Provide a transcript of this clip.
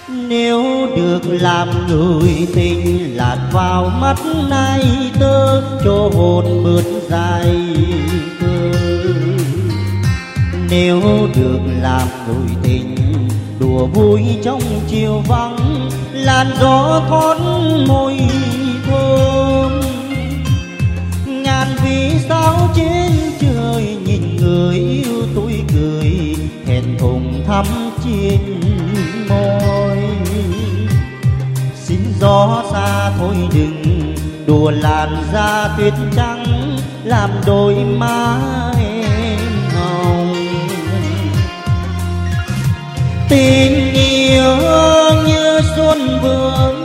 Nếu được làm người tình lạc vào mắt nay tơ, cho hồn bớt dài thơ. Nếu được làm người tình đùa vui trong chiều vắng, làn gió thoát môi thơm. Ngàn vì sao trên trời nhìn người yêu tôi cười, thẹn thùng thắm trên môi. Xin gió xa thôi đừng đùa làn da tuyết trắng, làm đôi má em hồng. Tình yêu như xuân vừa